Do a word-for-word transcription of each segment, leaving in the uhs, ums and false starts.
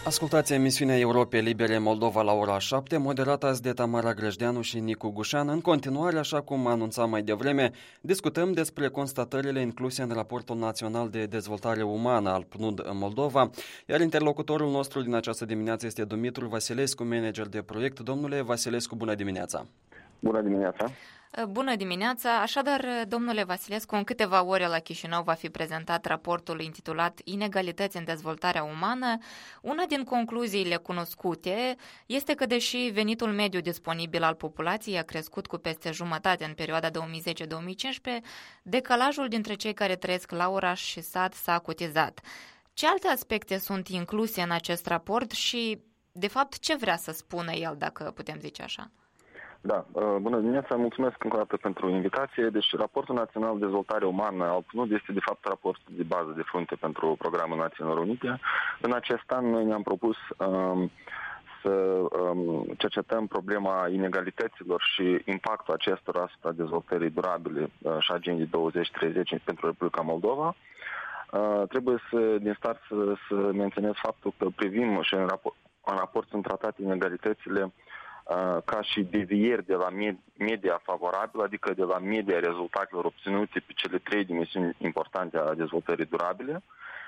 Ascultați emisiunea Europei Libere Moldova la ora șapte, moderată azi de Tamara Grăjdeanu și Nicu Gușan. În continuare, așa cum anunțam mai devreme, discutăm despre constatările incluse în Raportul Național de Dezvoltare Umană al P N U D în Moldova, iar interlocutorul nostru din această dimineață este Dumitru Vasilescu, manager de proiect. Domnule Vasilescu, bună dimineața! Bună dimineața! Bună dimineața! Așadar, domnule Vasilescu, în câteva ore la Chișinău va fi prezentat raportul intitulat Inegalități în dezvoltarea umană. Una din concluziile cunoscute este că, deși venitul mediu disponibil al populației a crescut cu peste jumătate în perioada două mii zece - două mii cincisprezece, decalajul dintre cei care trăiesc la oraș și sat s-a acutizat. Ce alte aspecte sunt incluse în acest raport și, de fapt, ce vrea să spună el, dacă putem zice așa? Da, bună dimineața, mulțumesc încă o dată pentru invitație. Deci, Raportul Național de Dezvoltare Umană al P N U D este, de fapt, raportul de bază de frunte pentru Programul Națiunilor Unite. În acest an, noi ne-am propus um, să um, cercetăm problema inegalităților și impactul acestora asupra dezvoltării durabile uh, și agendei douăzeci treizeci pentru Republica Moldova. Uh, trebuie să, din start, să, să menționez faptul că privim și în raport, în raport sunt tratate inegalitățile ca și devieri de la media favorabilă, adică de la media rezultatelor obținute pe cele trei dimensiuni importante a dezvoltării durabile.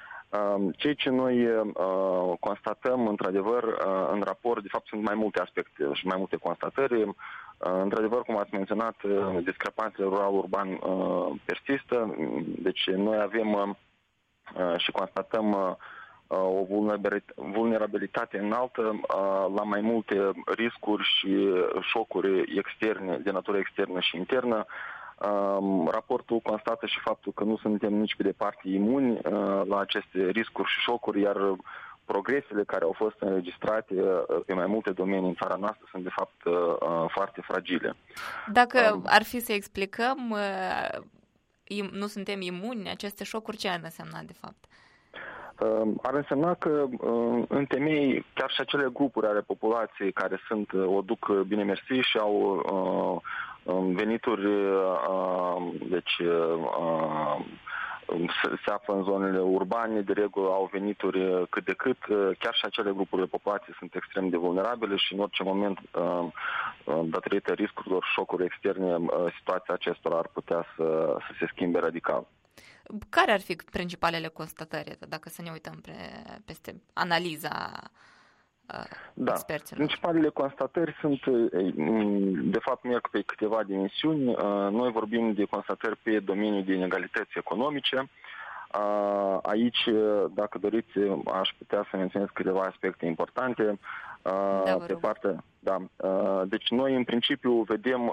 Ceea ce noi constatăm, într-adevăr, în raport, de fapt, sunt mai multe aspecte și mai multe constatări. Într-adevăr, cum ați menționat, discrepanțele rural-urban persistă, deci noi avem și constatăm o vulnerabilitate înaltă la mai multe riscuri și șocuri externe, de natură externă și internă. Raportul constată și faptul că nu suntem nici pe departe imuni la aceste riscuri și șocuri, iar progresele care au fost înregistrate pe mai multe domenii în țara noastră sunt, de fapt, foarte fragile. Dacă ar fi să explicăm, nu suntem imuni, aceste șocuri, ce ar însemna, de fapt? Ar însemna că, în temei, chiar și acele grupuri ale populației care sunt, o duc bine mersi și au venituri, deci se află în zonele urbane, de regulă au venituri cât de cât, chiar și acele grupuri de populație sunt extrem de vulnerabile și în orice moment, datorită riscurilor, șocuri externe, situația acestora ar putea să, să se schimbe radical. Care ar fi principalele constatări, dacă să ne uităm pe, peste analiza uh, da. experților? Principalele constatări sunt, de fapt, merg pe câteva dimensiuni. Noi vorbim de constatări pe domeniul de inegalități economice. Aici, dacă doriți, aș putea să menționez câteva aspecte importante. Da, pe partea, da. Deci noi, în principiu, vedem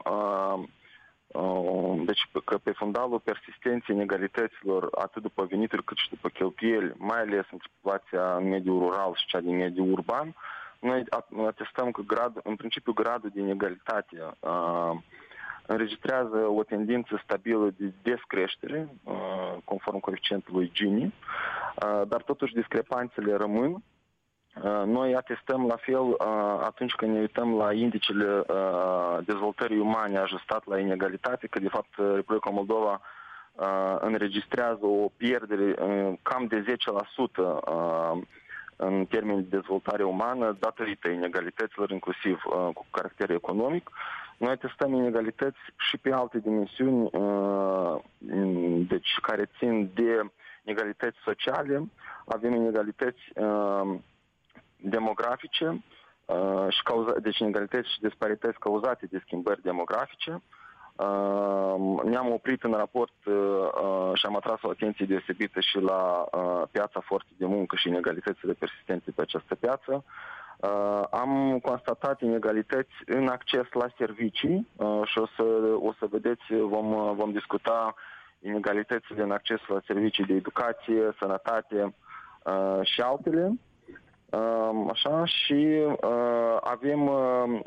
Deci că pe fundalul persistenței inegalităților, atât după venituri cât și după cheltuieli, mai ales între populația în mediul rural și cea din mediul urban, noi atestăm că grad, în principiu gradul de inegalitate uh, înregistrează o tendință stabilă de descreștere, uh, conform coeficientului Gini, uh, dar totuși discrepanțele rămân. Noi atestăm la fel atunci când ne uităm la indicele dezvoltării umane ajustat la inegalitate, că de fapt Republica Moldova înregistrează o pierdere cam de zece la sută în termeni de dezvoltare umană datorită inegalităților, inclusiv cu caracter economic. Noi atestăm inegalități și pe alte dimensiuni, deci care țin de inegalități sociale. Avem inegalități demografice uh, și cauza, deci inegalități și disparități cauzate de schimbări demografice. Uh, ne-am oprit în raport uh, și am atras o atenție deosebită și la uh, piața forței de muncă și inegalitățile persistente pe această piață. Uh, am constatat inegalități în acces la servicii uh, și o să, o să vedeți, vom, vom discuta inegalitățile în acces la servicii de educație, sănătate uh, și altele. Așa, și uh, avem uh,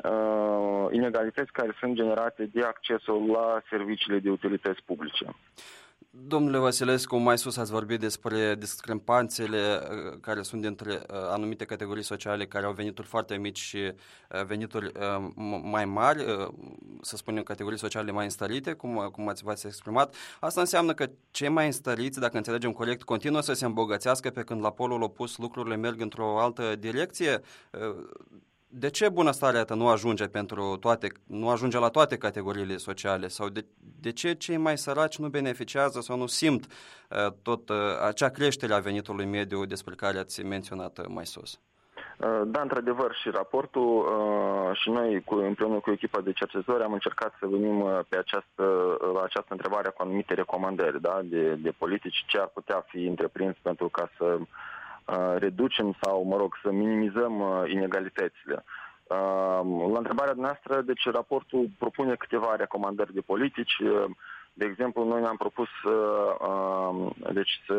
inegalități care sunt generate de accesul la serviciile de utilități publice. Domnule Vasilescu, mai sus ați vorbit despre discrepanțele care sunt dintre anumite categorii sociale care au venituri foarte mici și venituri mai mari, să spunem categorii sociale mai înstărite, cum, cum ați v-ați exprimat. Asta înseamnă că cei mai înstăriți, dacă înțelegem corect, continuă să se îmbogățească, pe când la polul opus lucrurile merg într-o altă direcție. De ce bunăstarea ta nu ajunge pentru toate, nu ajunge la toate categoriile sociale? Sau de, de ce cei mai săraci nu beneficiază sau nu simt uh, tot uh, acea creștere a venitului mediu despre care ați menționat mai sus? Da, într-adevăr, și raportul uh, și noi cu, împreună cu echipa de cercetători am încercat să venim pe această, la această întrebare cu anumite recomandări, da, de, de politici, ce ar putea fi întreprins pentru ca să uh, reducem sau, mă rog, să minimizăm uh, inegalitățile. Uh, la întrebarea noastră, deci raportul propune câteva recomandări de politici. Uh, De exemplu, noi ne-am propus uh, deci să,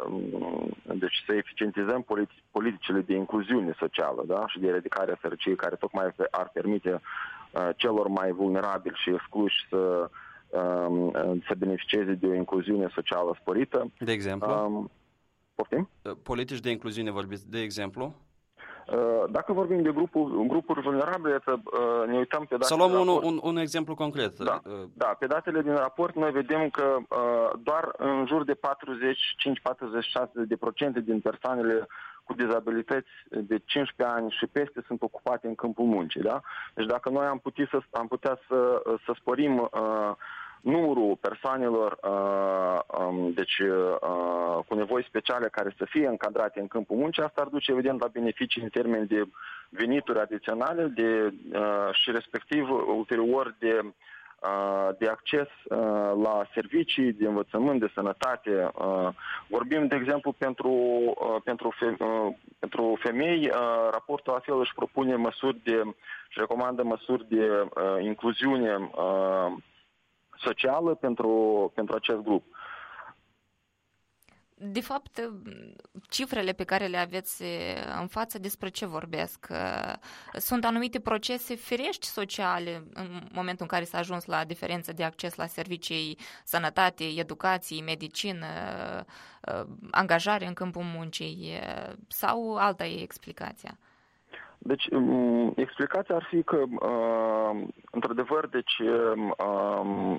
deci să eficientizăm politi- politicile de incluziune socială, da? Și de eradicare a sărăciei, care tocmai ar permite uh, celor mai vulnerabili și excluși să, uh, să beneficieze de o incluziune socială sporită. De exemplu? Uh, poftim? Politici de incluziune vorbiți, de exemplu? Dacă vorbim de grupuri, grupuri vulnerabile, ne uităm pe datele. Să luăm un, un, un exemplu concret. Da, da, pe datele din raport noi vedem că doar în jur de patruzeci și cinci - patruzeci și șase la sută din persoanele cu dizabilități de cincisprezece ani și peste sunt ocupate în câmpul muncii. Da? Deci dacă noi am putea să, am putea să, să sporim uh, numărul persoanelor uh, um, deci, uh, cu nevoi speciale care să fie încadrate în câmpul muncii, asta ar duce evident la beneficii în termeni de venituri adiționale de, uh, și respectiv ulterior de, uh, de acces uh, la servicii, de învățământ, de sănătate. Uh, vorbim, de exemplu, pentru, uh, pentru, fe, uh, pentru femei, uh, raportul la fel își propune măsuri de, și recomandă măsuri de uh, incluziune uh, socială pentru, pentru acest grup. De fapt, cifrele pe care le aveți în față despre ce vorbesc? Sunt anumite procese firești sociale în momentul în care s-a ajuns la diferență de acces la servicii, sănătate, educație, medicină, angajare în câmpul muncii, sau alta e explicația? Deci, explicația ar fi că, uh, într-adevăr, deci, uh,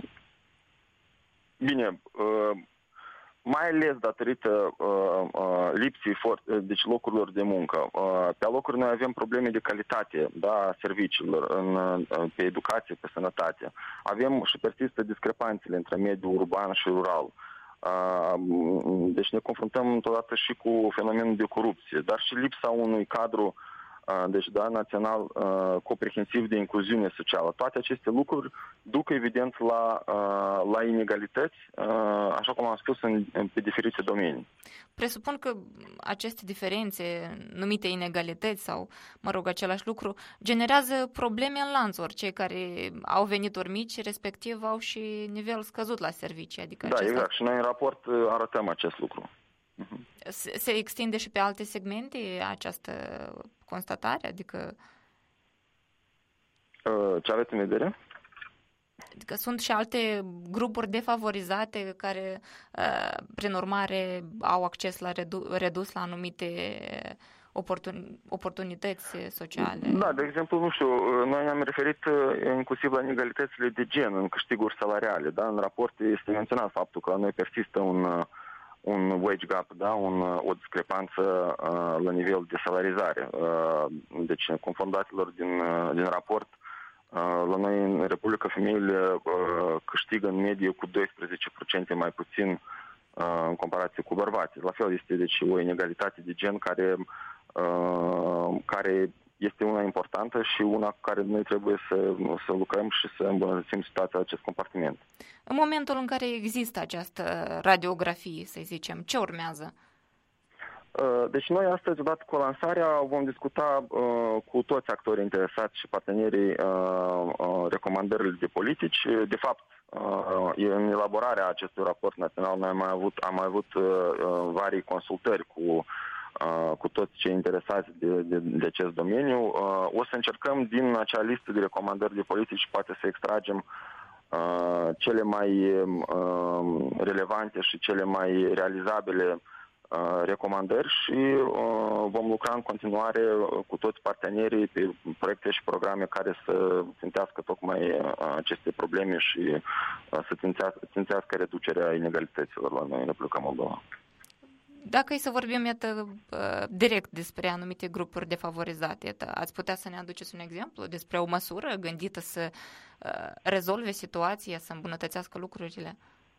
bine, uh, mai ales datorită uh, uh, lipsii for- deci locurilor de muncă. Uh, pe locuri noi avem probleme de calitate, da, serviciilor, în, uh, pe educație, pe sănătate. Avem și persistă discrepanțele între mediul urban și rural. Uh, deci ne confruntăm totodată și cu fenomenul de corupție, dar și lipsa unui cadru deci, da, național uh, comprehensiv de incluziune socială. Toate aceste lucruri duc, evident, la, uh, la inegalități, uh, așa cum am spus, în, în, pe diferite domenii. Presupun că aceste diferențe, numite inegalități sau, mă rog, același lucru, generează probleme în lanțuri. Cei care au venituri mici, respectiv, au și nivel scăzut la servicii. Adică da, acesta... exact. Și noi în raport arătăm acest lucru. Se extinde și pe alte segmente această constatare? Adică... Ce aveți în vedere? Adică sunt și alte grupuri defavorizate care, prin urmare, au acces la redu- redus la anumite oportun- oportunități sociale. Da, de exemplu, nu știu, noi ne-am referit inclusiv la inegalitățile de gen în câștiguri salariale. Da? În raport este menționat faptul că la noi persistă un... un wage gap, da, un, o discrepanță uh, la nivel de salarizare. Uh, deci, conform datelor din, uh, din raport, uh, la noi în Republica femeile uh, câștigă în medie cu doisprezece la sută mai puțin uh, în comparație cu bărbații. La fel este deci o inegalitate de gen care, uh, care este una importantă și una cu care noi trebuie să, să lucrăm și să îmbunătățim situația acest compartiment. În momentul în care există această radiografie, să zicem, ce urmează? Deci noi astăzi, odată cu lansarea, vom discuta uh, cu toți actorii interesați și partenerii uh, uh, recomandările de politici. De fapt, uh, în elaborarea acestui raport național noi am mai avut, am mai avut uh, varii consultări cu Uh, cu toți cei interesați de, de, de acest domeniu. Uh, o să încercăm din acea listă de recomandări de politici poate să extragem cele mai relevante și cele mai realizabile recomandări și vom lucra în continuare cu toți partenerii pe proiecte și programe care să țintească tocmai aceste probleme și să țintească, țintească reducerea inegalităților la noi în Republica Moldova. Dacă e să vorbim, iată, direct despre anumite grupuri defavorizate, iată, ați putea să ne aduceți un exemplu despre o măsură gândită să rezolve situația, să îmbunătățească lucrurile?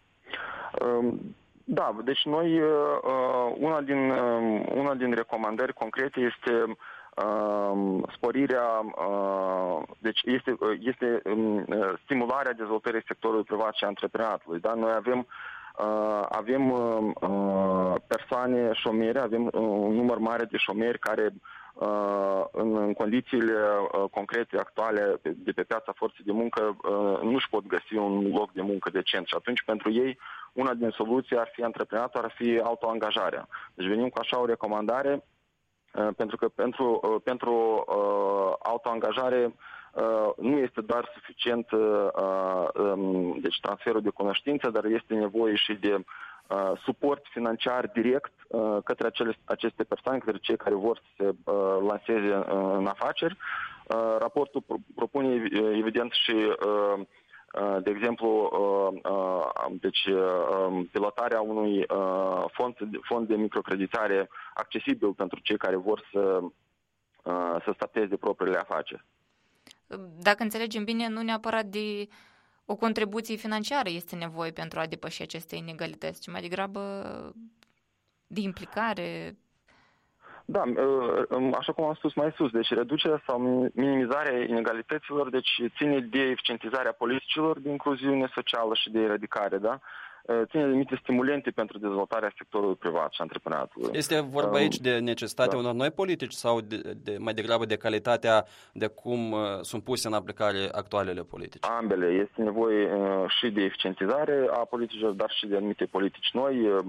Da, deci noi, una din, una din recomandări concrete este sporirea, deci este, este stimularea dezvoltării sectorului privat și antreprenatului. Da? Noi avem avem persoane șomere, avem un număr mare de șomeri care în condițiile concrete actuale de pe piața forței de muncă nu își pot găsi un loc de muncă decent și atunci pentru ei una din soluții ar fi antreprenatul, ar fi autoangajarea. Deci venim cu așa o recomandare pentru că pentru, pentru autoangajare nu este doar suficient deci transferul de cunoștință, dar este nevoie și de suport financiar direct către acele, aceste persoane, către cei care vor să se lanseze în afaceri. Raportul propune evident și, de exemplu, deci pilotarea unui fond, fond de microcreditare accesibil pentru cei care vor să, să starteze propriile afaceri. Dacă înțelegem bine, nu neapărat de o contribuție financiară este nevoie pentru a depăși aceste inegalități, ci mai degrabă de implicare. Da, așa cum am spus mai sus, deci reducerea sau minimizarea inegalităților, deci ține de eficientizarea politicilor de incluziune socială și de eradicare, da? Ține de anumite stimulente pentru dezvoltarea sectorului privat și antreprenatului. Este vorba aici de necesitatea da. unor noi politici sau de, de, mai degrabă de calitatea de cum uh, sunt puse în aplicare actualele politici? Ambele. Este nevoie uh, și de eficientizare a politicilor, dar și de anumite politici noi uh,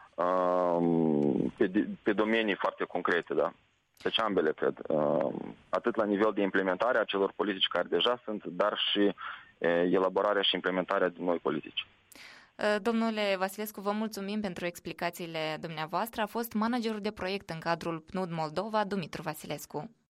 pe, pe domenii foarte concrete, da. Deci ambele, cred. Uh, atât la nivel de implementare a celor politici care deja sunt, dar și uh, elaborarea și implementarea de noi politici. Domnule Vasilescu, vă mulțumim pentru explicațiile dumneavoastră. A fost managerul de proiect în cadrul P N U D Moldova, Dumitru Vasilescu.